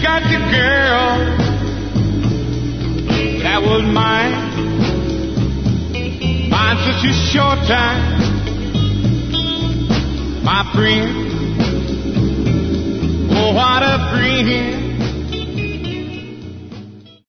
got the girl that was mine such a short time, my friend. Oh, what a friend.